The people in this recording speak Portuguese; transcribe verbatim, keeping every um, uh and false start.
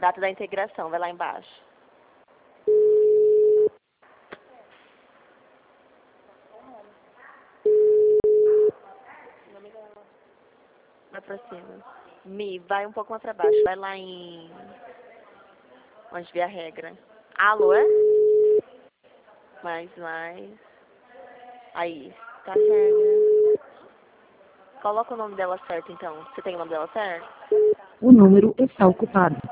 Data da integração, vai lá embaixo. Vai pra cima. Mi, vai um pouco mais pra baixo. Vai lá em... onde vê a regra. Alô, é? Mais, mais. Aí, tá a regra. Coloca o nome dela certo, então. Você tem o nome dela certo? O número está ocupado.